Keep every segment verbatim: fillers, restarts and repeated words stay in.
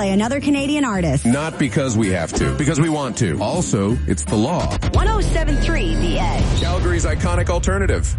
another Canadian artist. Not because we have to, because we want to. Also, it's the law. one oh seven point three The Edge. Calgary's iconic alternative.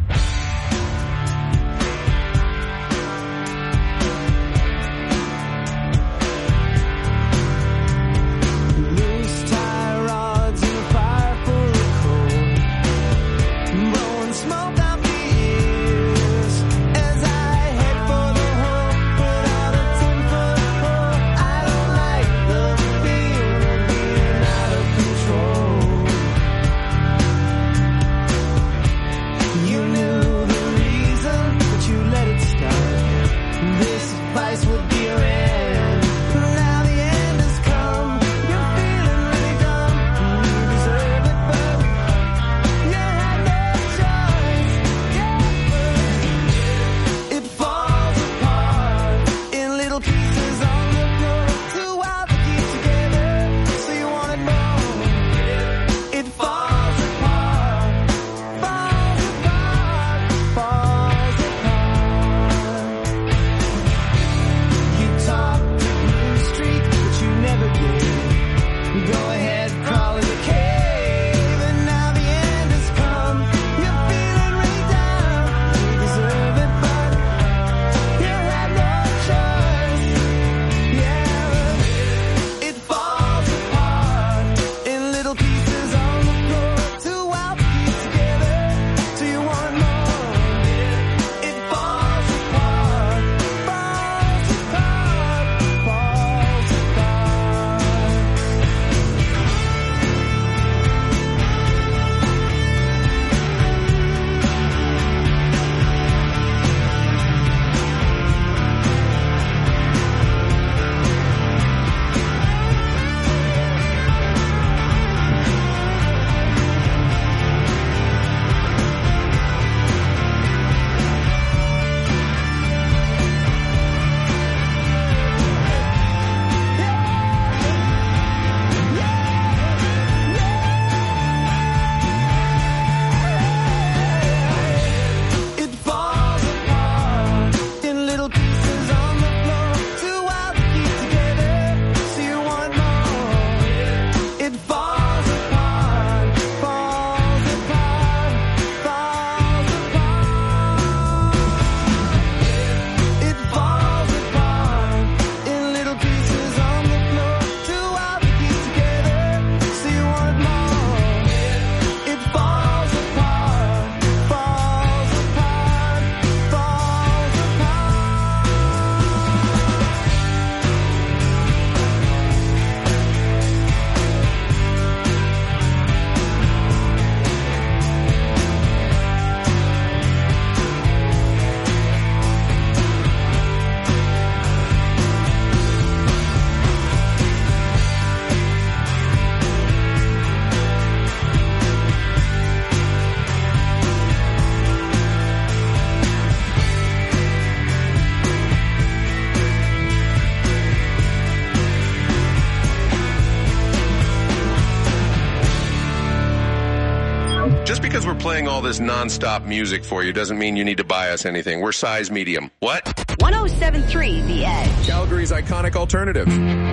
Just because we're playing all this non-stop music for you doesn't mean you need to buy us anything. We're size medium. What? one oh seven point three The Edge. Calgary's iconic alternative.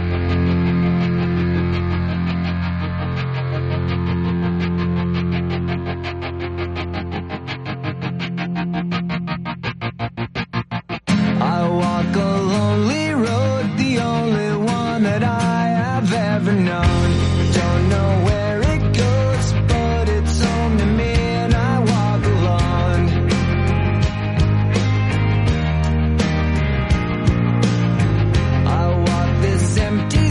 I walk a lonely road, the only one that I have ever known. Don't know where it goes, but it's home to me and I walk along. I walk this empty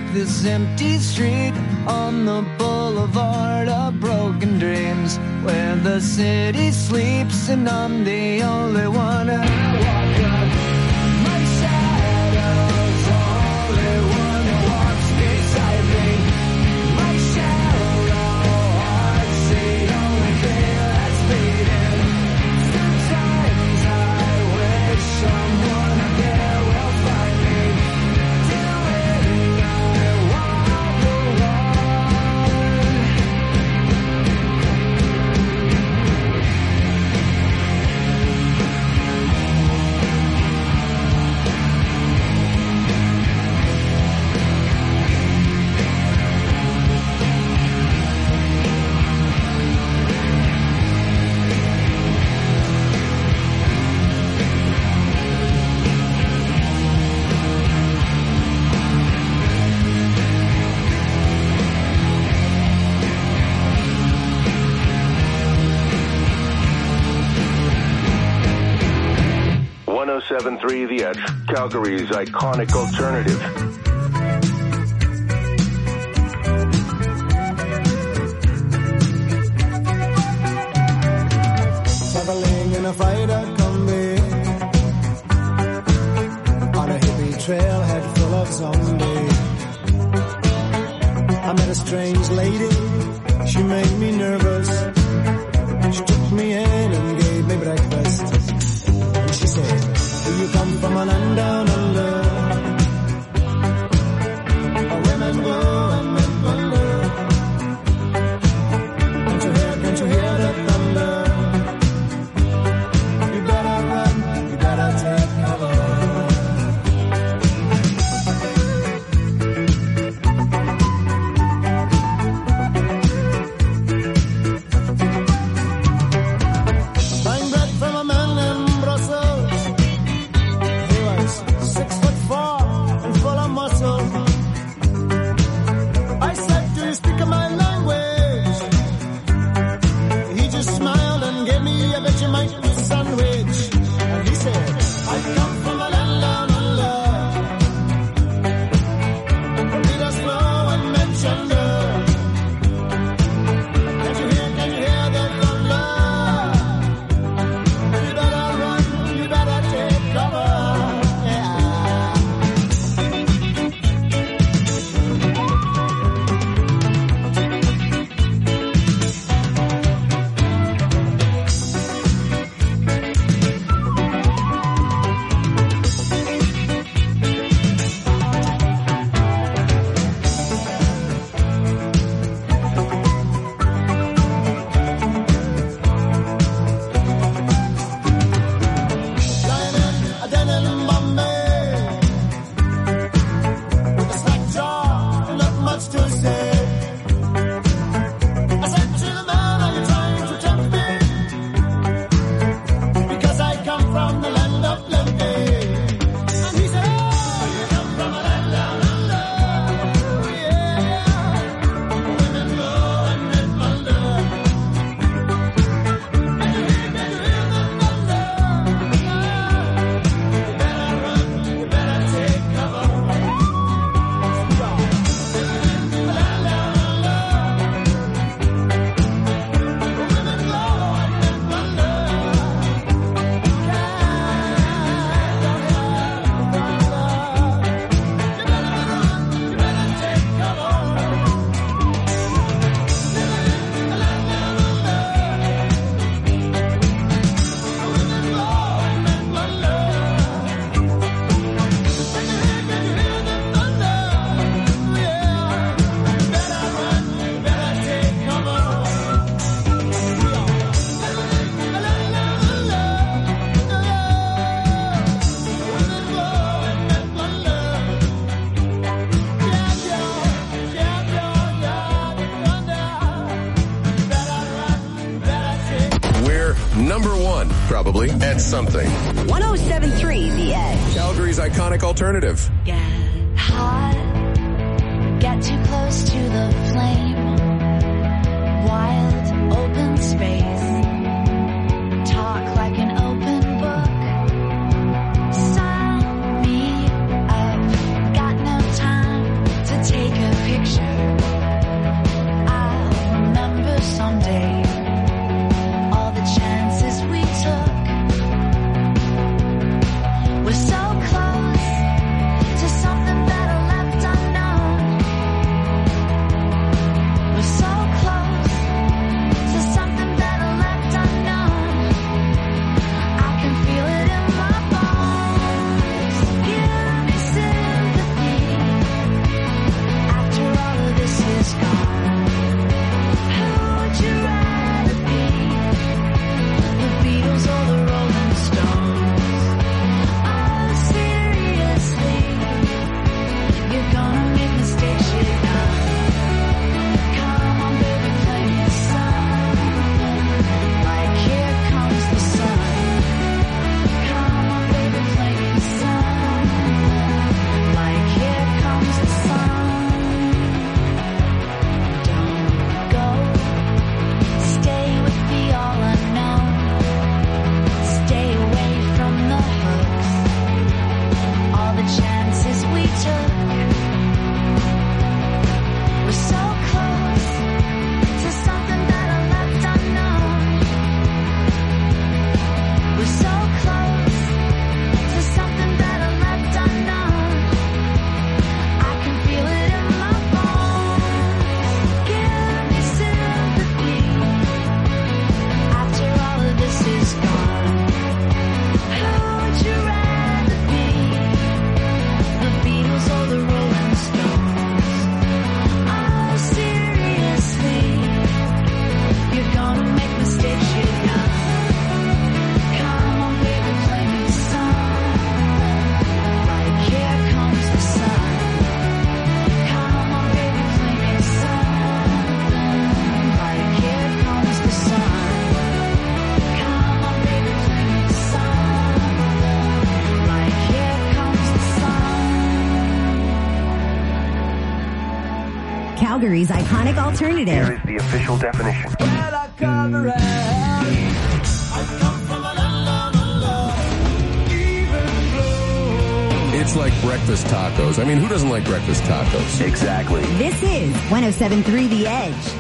this empty street on the boulevard of broken dreams, where the city sleeps and I'm the only one who walk up. My shadow's the only one who walks beside me. My shallow heart's the only thing that's beating. Sometimes I wish someone out there will find me. Till then I walk alone. one oh seven point three The Edge, Calgary's iconic alternative. Traveling in a freighter combi on a hippie trailhead full of zombies. I met a strange lady, she made me nervous. She took me in and gave me breakfast. And she said, do you come from a land down under? Where women go and men wonder. Can't you hear, can't you hear the thunder? You better run, you better take cover. Buying bread from a man in Brussels. He was six foot four and full of muscle. I said, do you speak my language? He just smiled and gave me a Vegemite sandwich. And he said, I come from a land down under. Where leaders flow and men chunder. Can't you hear, can you hear the thunder? You better run, you better take cover. Yeah. Lying in a den in Bombay with a slack jaw and not much to say. I said to the man, are you trying to tempt me? Because I come from the land of plenty. And he said, oh, you come from a land down under. Yeah. Women go and men wonder. Can you hear, can you hear the thunder? You better run, you better take cover. The land down under. Women go and men wonder. You better run, you better take cover. The land down under. Women go and men wonder. Can you hear, can you hear the thunder? Yeah. You better run, you better take cover. The land down under. Women go and men wonder. Yeah, yeah, yeah, yeah, yeah, thunder. You better run, you better take. We're number one, probably, at something. one oh seven point three The Edge. Calgary's iconic alternative. Get hot, get too close to the flame. Wild, open space. Talk like an open book. Sign me up. Got no time to take Calgary's iconic alternative. Here is the official definition. Well, I cover it. I come from a land down under. Even flow. It's like breakfast tacos. I mean, who doesn't like breakfast tacos? Exactly. This is one oh seven point three The Edge.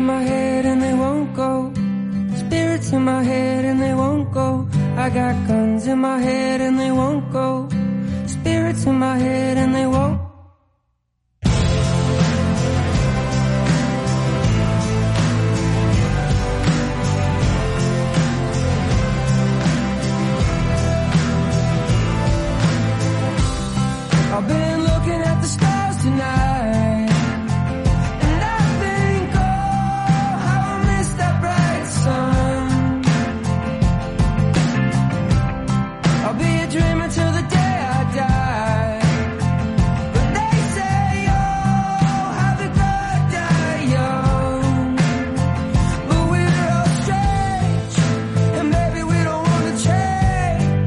in my head and they won't go. Spirits in my head and they won't go. I got guns in my head and they won't go. Spirits in my head and they won't. I've been looking at the stars tonight, and I think, oh, how I miss that bright sun. I'll be a dreamer till the day I die. But they say, oh, how the good die young. But we're all strange, and maybe we don't want to change.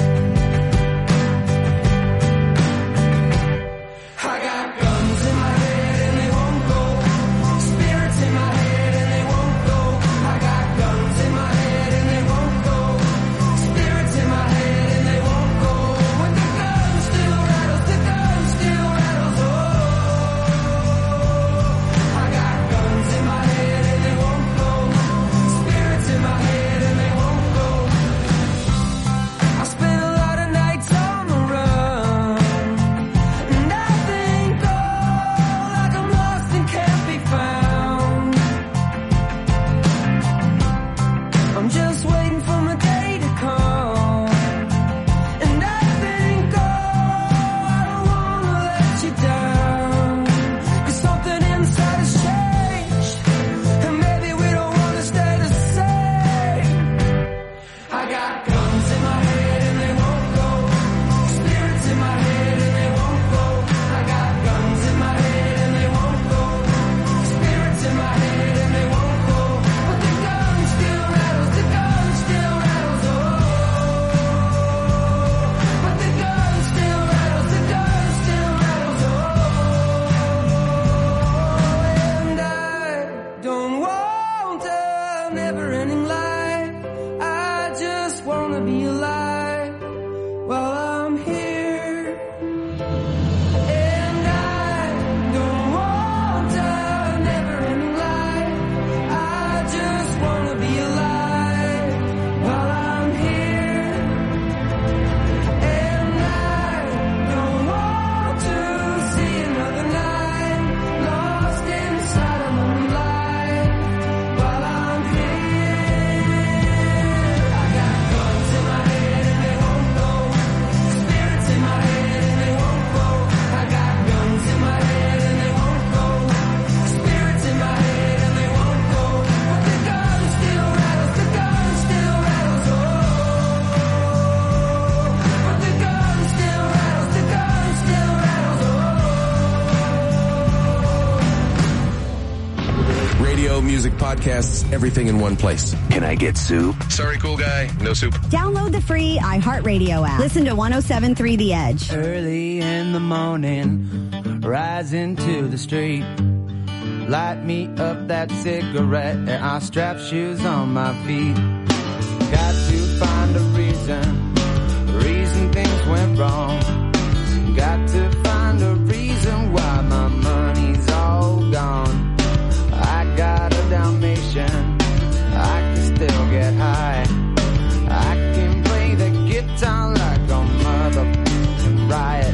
I got guns in my head and they won't go. Spirits in my head and they won't go. I got guns in my head and they won't go. Spirits in my head and they won't go. When the gun still rattles, the gun still rattles. Oh, I got guns in my head and they won't go. Spirits in my head and they won't go. I spent a lot of nights on the run, and I think, oh, like I'm lost and can't be found. I'm just waiting for my day to come, and I think, oh, I don't wanna let you down. 'Cause something inside has changed, and maybe we don't wanna stay the same. I got guns in my head and they won't go. Spirits in my head and they won't go. I got guns in my head and they won't go. Spirits in my head and they won't go. But the gun still rattles, the gun still rattles, oh. But the gun still rattles, the gun still rattles, oh. And I don't want a never-ending life. I just wanna be alive while I'm here. And I don't want a never-ending life. I just wanna be alive while I'm here. And I don't want to see another night lost inside a moonlight while I'm here. I got guns in my head and they won't go. Spirits in my head and they won't go. I got guns in my head and they won't go. Spirits in my head and they won't go. But the gun still rattles, the gun still rattles, oh. But the gun still rattles, the gun still rattles, oh. Radio, music, podcasts, everything in one place. Can I get soup? Sorry, cool guy. No soup. Download the free iHeartRadio app. Listen to one oh seven point three The Edge. Early in the morning, rising to the street. Light me up that cigarette and I strap shoes on my feet. Got to find a reason, reason things went wrong. Got to find a reason why my money's all gone. I got a Dalmatian, I can still get high. I can play the guitar like a motherfucking riot.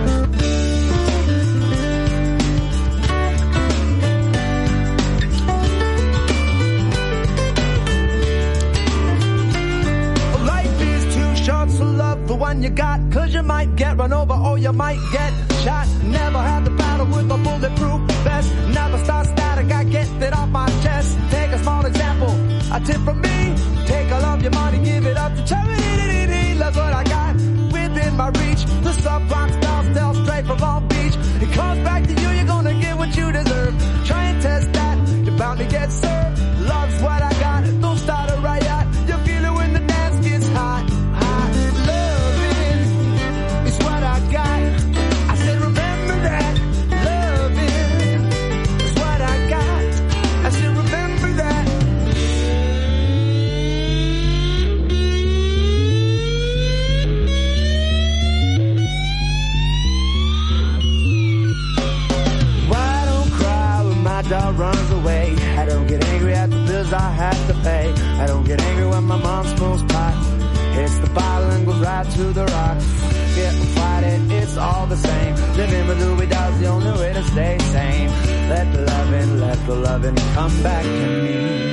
Life is too short, so love the one you got. 'Cause you might get run over or you might get shot. Never had to battle with a bulletproof vest. Never start static, I get it off my chest. Take a small example, a tip from me. Take all of your money, give it up to charity. Look what I got within my reach. The subplot style tell straight from Long Beach. It comes back to you, you're gonna get what you deserve. Try and test that, you're bound to get served. Love's what I got, don't start a riot. You feel it when the dance gets hot. Hot loving is what I got. I said remember that. Loving is what I got. I said remember that. Why don't cry when my dog runs away? Had a prices I had to pay. I don't get angry when my mom smokes pot. It's the bottle and goes right to the rocks. Get fight it, it's all the same. Living with Louis Dog's the only way to stay sane. Let the lovin', let the lovin' come back to me.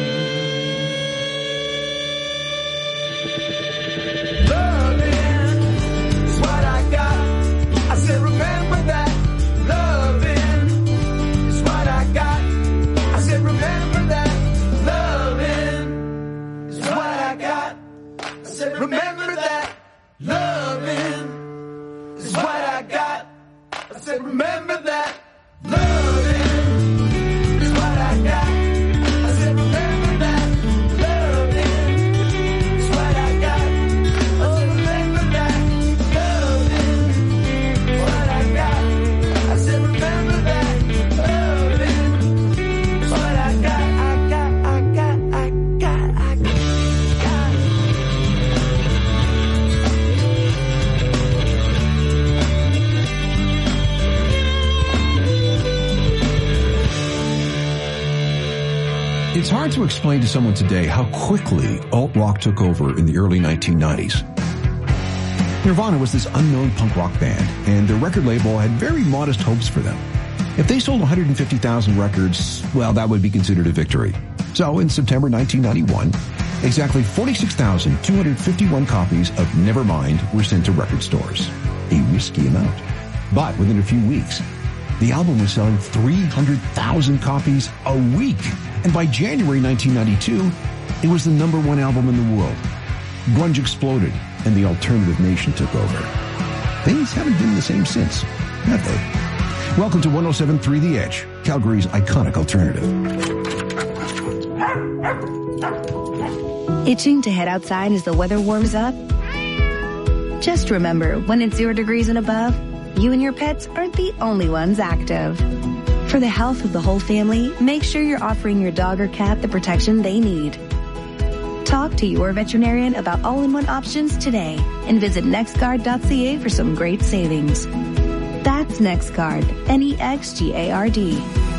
Loving is what I got. I said remember that. Loving is what I got. I said remember that. Loving is what I got. I said remember that. Loving is what I got. I said remember that. Loving is what I got. I said remember that. Loving is what I got. I said remember that. Loving is what I got. I said remember that. Loving is what I got. I got, I got, I got, I got. It's hard to explain to someone today how quickly alt-rock took over in the early nineteen nineties. Nirvana was this unknown punk rock band, and their record label had very modest hopes for them. If they sold one hundred fifty thousand records, well, that would be considered a victory. So in September nineteen ninety-one, exactly forty-six thousand two hundred fifty-one copies of Nevermind were sent to record stores. A risky amount. But within a few weeks, the album was selling three hundred thousand copies a week. And by January nineteen ninety-two, it was the number one album in the world. Grunge exploded, and the alternative nation took over. Things haven't been the same since, have they? Welcome to one oh seven point three The Edge, Calgary's iconic alternative. Itching to head outside as the weather warms up? Just remember, when it's zero degrees and above, you and your pets aren't the only ones active. For the health of the whole family, make sure you're offering your dog or cat the protection they need. Talk to your veterinarian about all-in-one options today and visit nextguard dot c a for some great savings. That's NextGuard, N E X G A R D.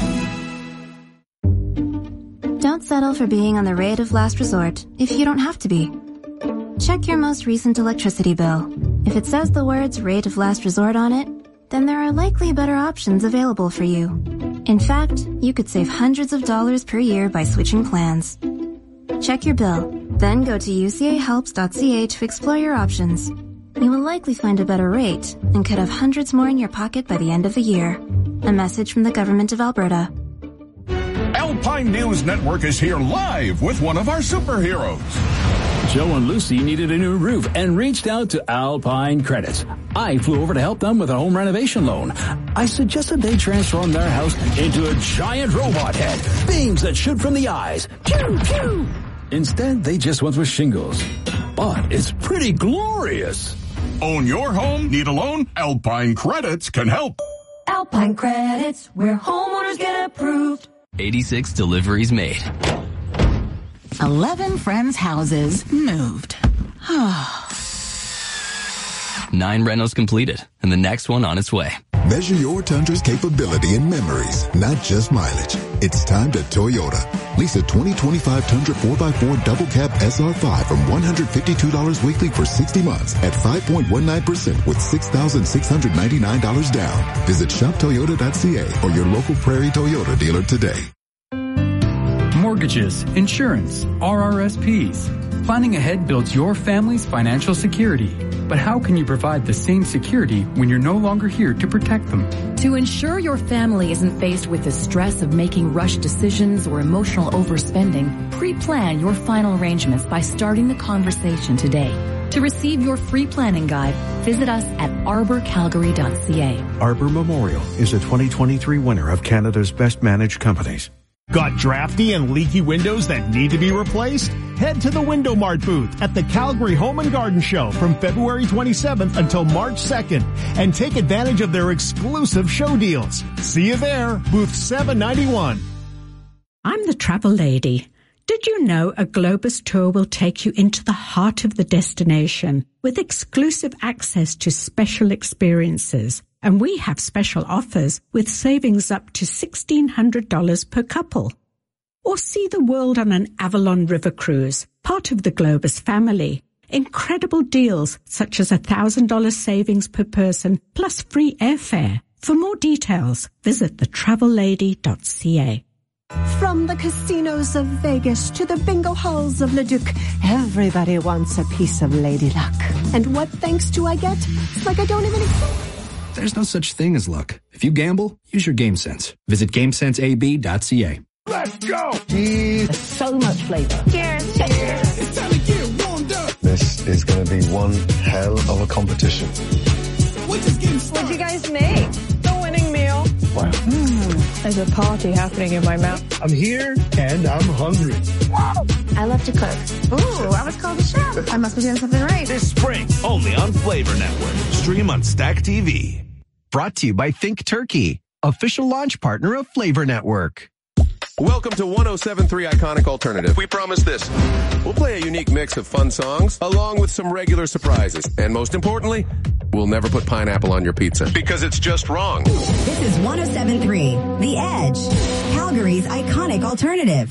Don't settle for being on the rate of last resort if you don't have to be. Check your most recent electricity bill. If it says the words rate of last resort on it, then there are likely better options available for you. In fact, you could save hundreds of dollars per year by switching plans. Check your bill, then go to u c a helps dot c a to explore your options. You will likely find a better rate and could have hundreds more in your pocket by the end of the year. A message from the Government of Alberta. Alpine News Network is here live with one of our superheroes. Joe and Lucy needed a new roof and reached out to Alpine Credits. I flew over to help them with a home renovation loan. I suggested they transform their house into a giant robot head, beams that shoot from the eyes. Pew, pew. Instead, they just went with shingles. But it's pretty glorious. Own your home? Need a loan? Alpine Credits can help. Alpine Credits, where homeowners get approved. eighty-six deliveries made. eleven friends' houses moved. Nine rentals completed, and the next one on its way. Measure your Tundra's capability and memories, not just mileage. It's time to Toyota. Lease a twenty twenty-five Tundra four by four Double Cab S R five from one hundred fifty-two dollars weekly for sixty months at five point one nine percent with six thousand six hundred ninety-nine dollars down. Visit shop toyota dot c a or your local Prairie Toyota dealer today. Mortgages, insurance, R R S Ps. Planning ahead builds your family's financial security. But how can you provide the same security when you're no longer here to protect them? To ensure your family isn't faced with the stress of making rushed decisions or emotional overspending, pre-plan your final arrangements by starting the conversation today. To receive your free planning guide, visit us at arbor calgary dot c a. Arbor Memorial is a twenty twenty-three winner of Canada's Best Managed Companies. Got drafty and leaky windows that need to be replaced? Head to the Window Mart booth at the Calgary Home and Garden Show from February twenty-seventh until March second and take advantage of their exclusive show deals. See you there, booth seven ninety-one. I'm the travel lady. Did you know a Globus tour will take you into the heart of the destination with exclusive access to special experiences? And we have special offers with savings up to sixteen hundred dollars per couple. Or see the world on an Avalon River cruise, part of the Globus family. Incredible deals such as one thousand dollars savings per person plus free airfare. For more details, visit the travel lady dot c a. From the casinos of Vegas to the bingo halls of Leduc, everybody wants a piece of Lady Luck. And what thanks do I get? It's like I don't even exist. There's no such thing as luck. If you gamble, use your game sense. Visit game sense a b dot c a. Let's go! There's so much flavor. Cheers! Cheers! It's time to get warmed up! This is going to be one hell of a competition. We're just getting started. What'd you guys make? The winning meal. Wow. Mm, there's a party happening in my mouth. I'm here and I'm hungry. I love to cook. Ooh, I was called a chef. I must be doing something right. This spring, only on Flavor Network. Stream on Stack T V. Brought to you by Think Turkey, official launch partner of Flavor Network. Welcome to one oh seven point three Iconic Alternative. We promise this. We'll play a unique mix of fun songs, along with some regular surprises. And most importantly, we'll never put pineapple on your pizza, because it's just wrong. This is one oh seven point three, The Edge, Calgary's Iconic Alternative.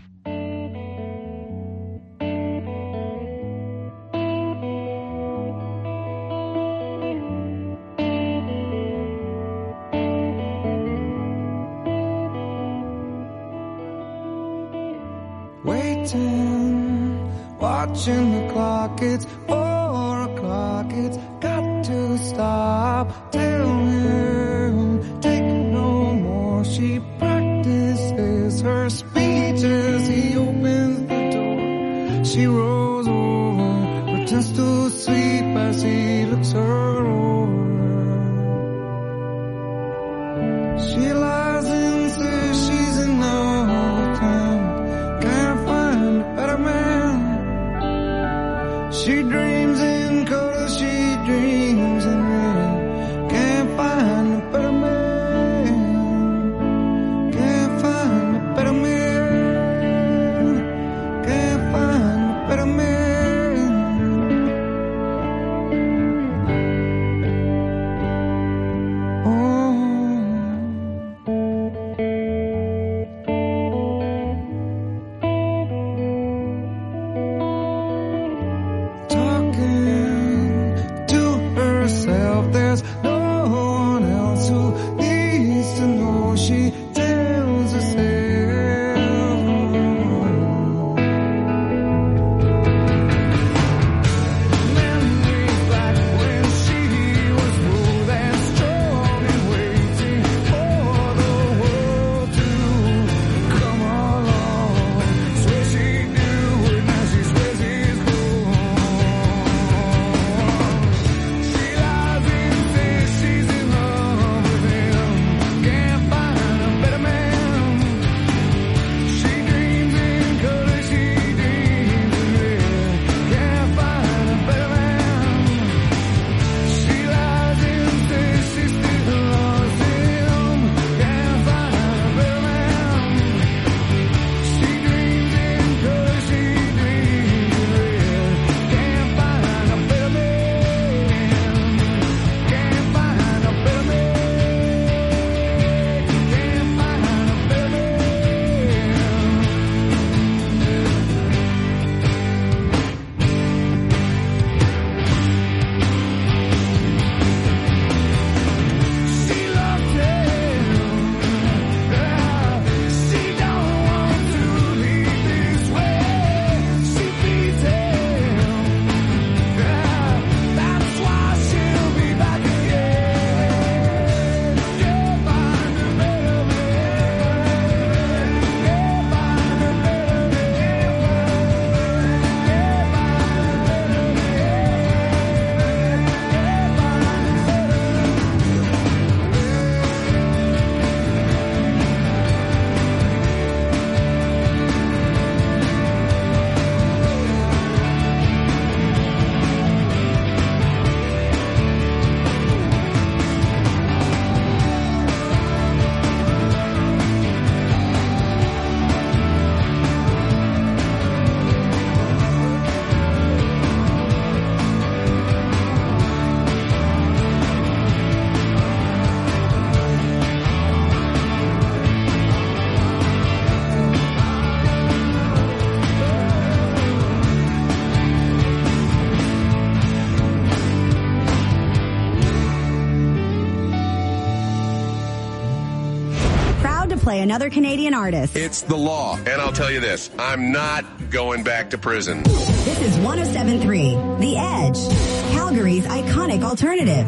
Waiting, watching the clock, it's four o'clock, it's got to stop. Tell him, take no more. She practices her speeches, he opens the door. She rolls over, pretends to sleep as he looks her over. She lies and says she's in love with him. Can't find a better man. She dreams in color, she dreams in red. Can't find a better man. Can't find a better man. Can't find a better man. Oh. Talk play another Canadian artist. It's the law. And I'll tell you this, I'm not going back to prison. This is one oh seven point three, The Edge, Calgary's iconic alternative.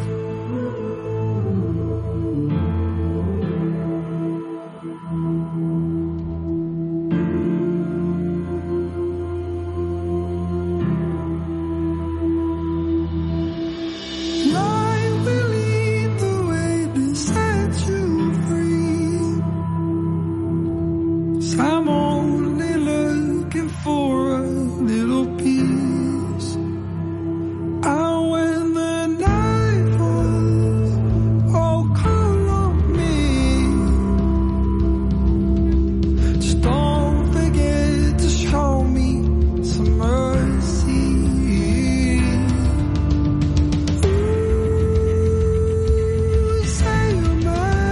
I'm only looking for a little piece. I when the night falls, oh call on me. Just don't forget to show me some mercy. Ooh, say you're mine.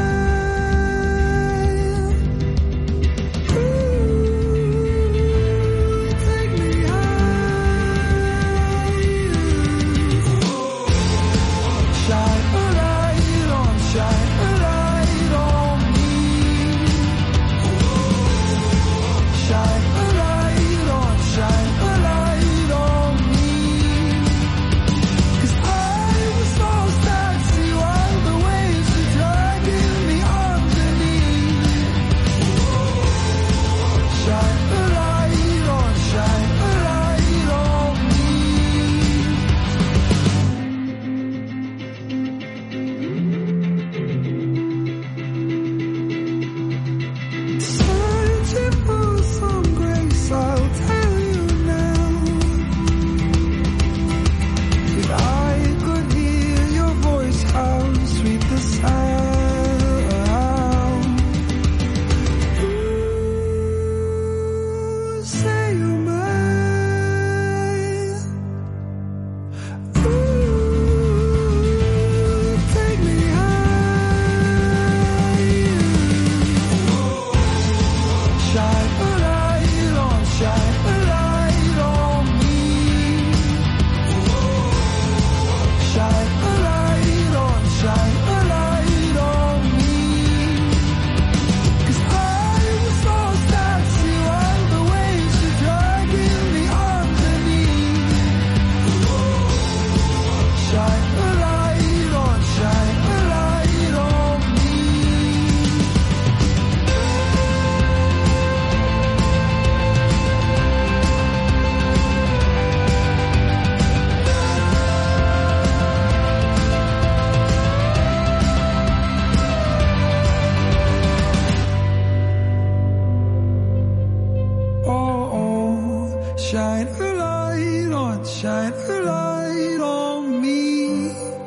Shine a light on, shine a light on me.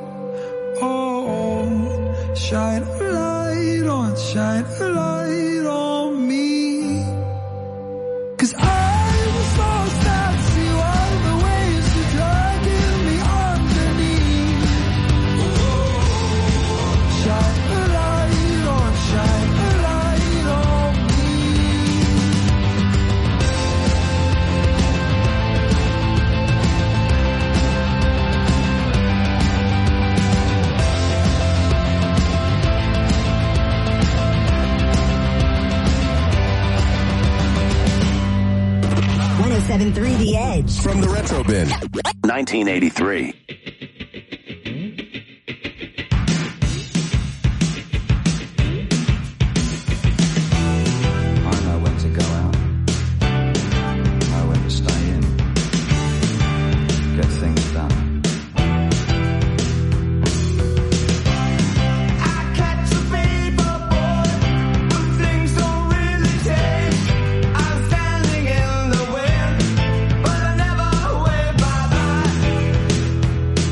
Oh, shine a light on, shine a light on me. 'Cause I was so sad to see all the ways you're dragging me underneath. Shine a light on, shine a light on me. one oh seven point three The Edge. From the Retro Bin. nineteen eighty-three. I know when to go out. Know when to stay in. Get things done. Shine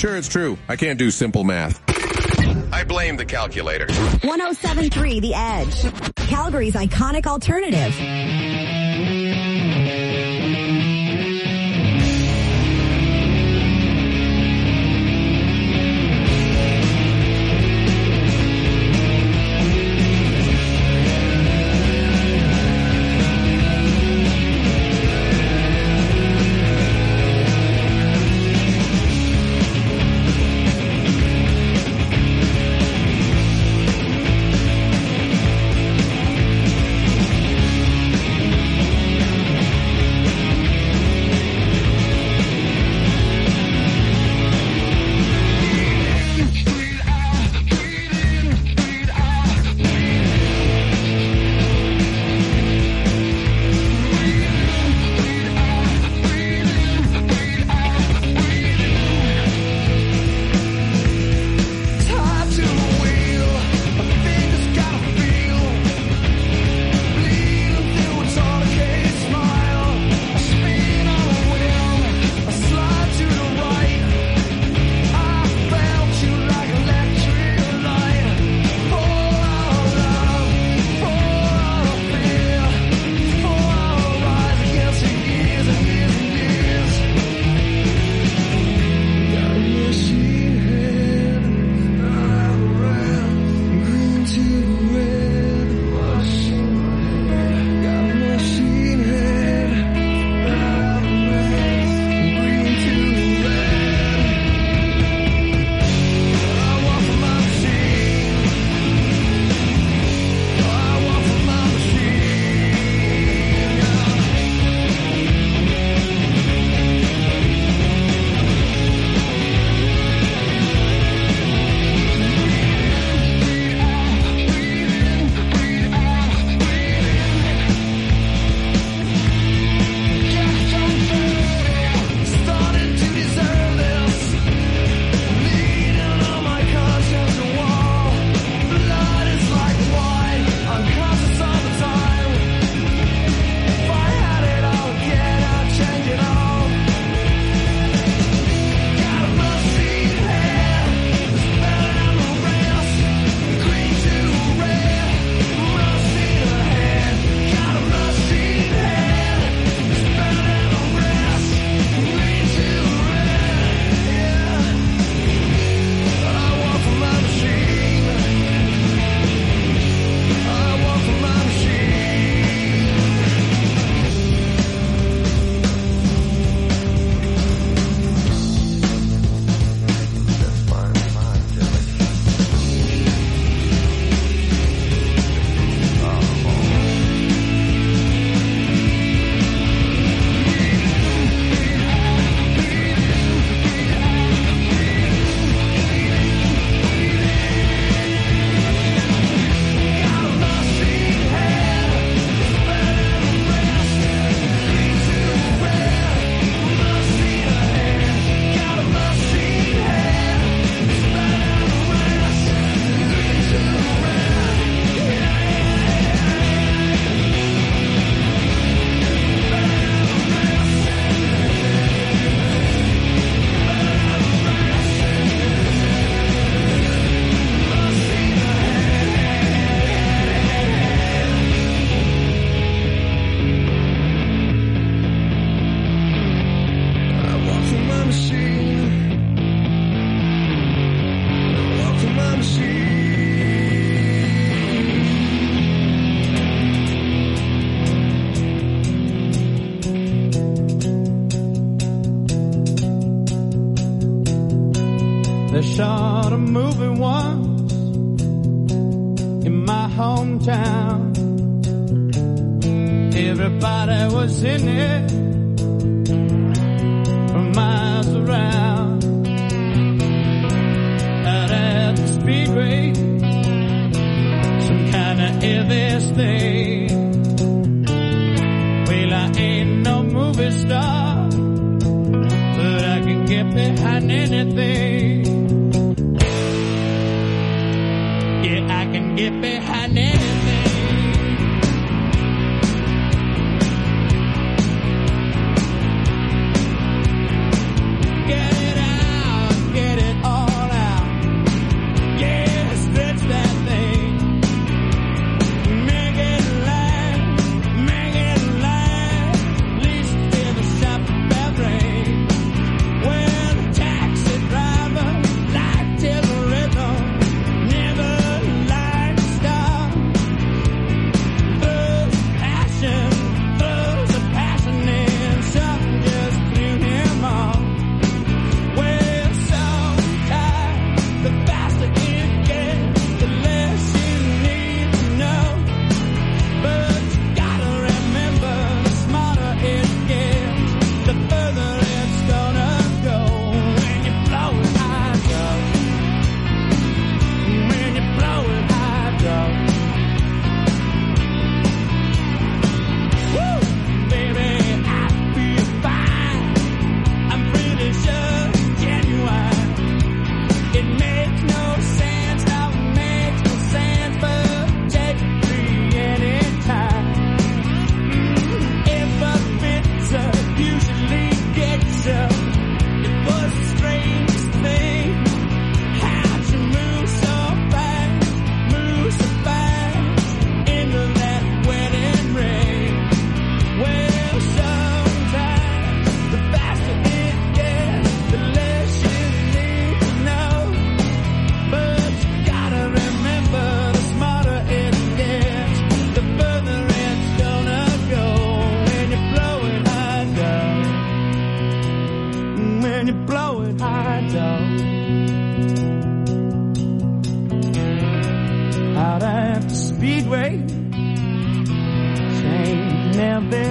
Sure, it's true. I can't do simple math. I blame the calculator. one oh seven point three The Edge, Calgary's iconic alternative. They shot a movie once in my hometown. Everybody was in it from miles around. Out at the speedway, some kind of heavy thing. Well, I ain't no movie star, but I can get behind anything. Yeah, I can get behind anything. Get it out, get it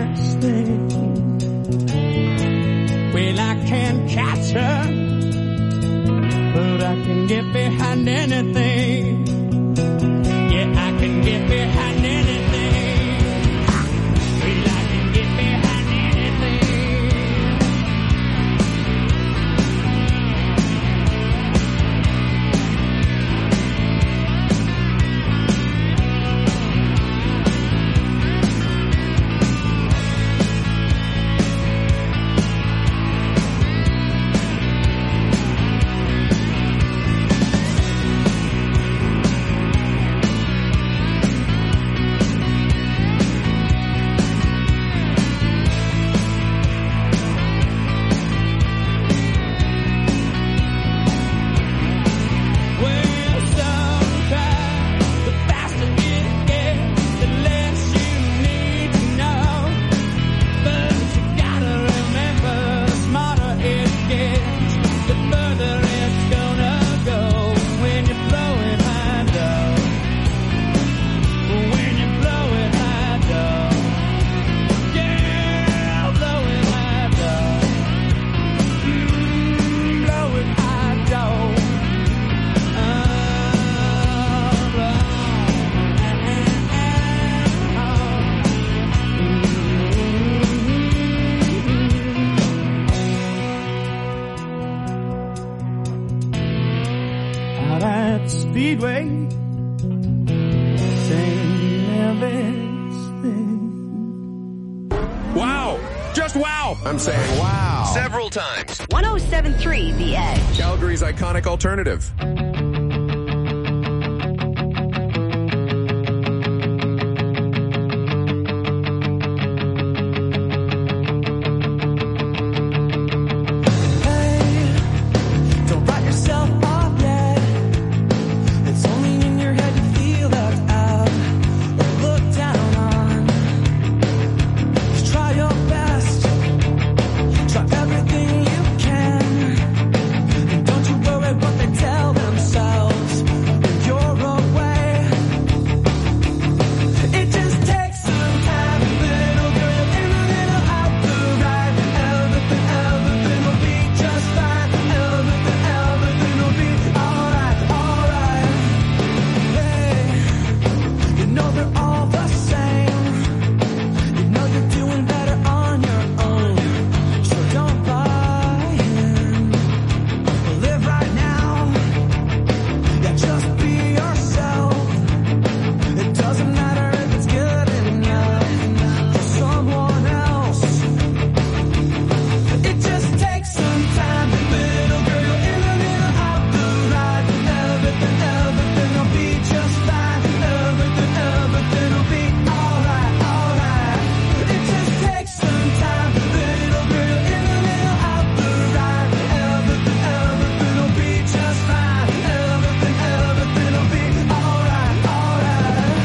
last thing. Well, I can't catch her, but I can get behind anything. Yeah, I can get behind anything. Well, I can get behind anything. Out at Speedway, saying Elvis thing. Wow! Just wow! I'm saying wow. Several times. one oh seven point three The Edge. Calgary's iconic alternative. Don't write yourself off yet. It's only in your head you feel left out or looked down on. Just try your best. Try everything you can. And don't you worry what they tell themselves when you're away. It just takes some time, little girl. You're in a little out the right. Everything, everything will be just fine. Everything, everything will be alright, alright. Hey, you know they're all the same. You know you're doing better on your own. So don't buy in. Live right now. Yeah, just be yourself. It doesn't matter if it's good enough for someone else. It just takes some time, little girl. You're in a little out the right. Everything, everything will be just fine. Everything, everything will be alright, alright. It just takes some time, little girl. You're in a little out the right. Everything, everything will be just fine. Everything, everything will be alright, alright.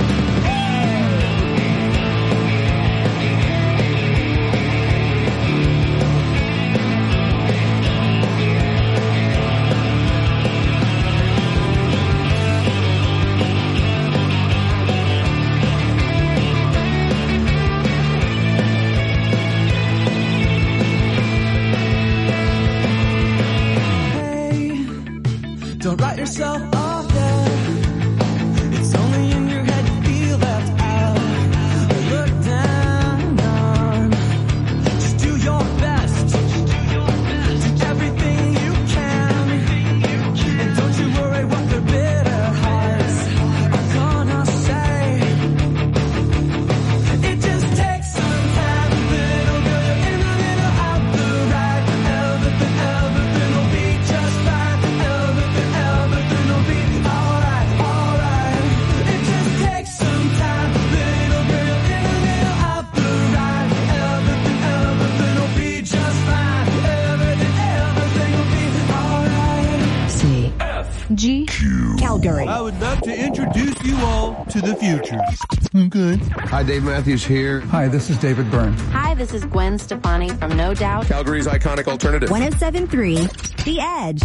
Don't write yourself off yet. It's only in your head you feel left out or looked down on. Just do your best. Do everything you can. And don't you worry what their bitter hearts are gonna say. It just takes some time, little girl. You're in a little out the right. Everything, everything will be just fine. Everything, everything will be alright, alright. It just takes some time, little girl. You're in a little out the right. Everything, everything will be just fine. Everything, everything will be alright. C. F. G. Calgary. I would love to introduce you all to the future. Okay. Hi, Dave Matthews here. Hi, this is David Byrne. Hi, this is Gwen Stefani from No Doubt. Calgary's iconic alternative. one oh seven point three The Edge.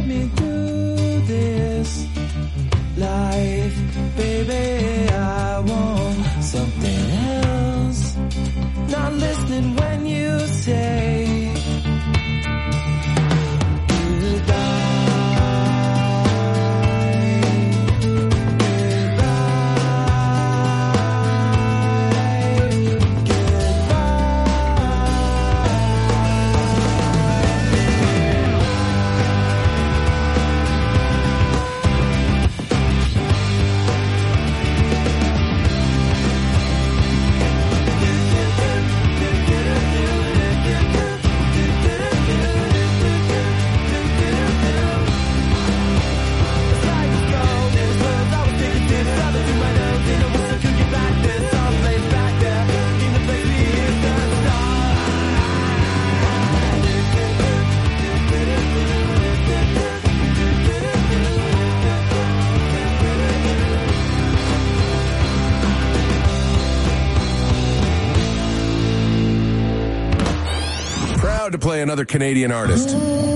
me through this life, baby. I want something else. Not listening when you say to play another Canadian artist.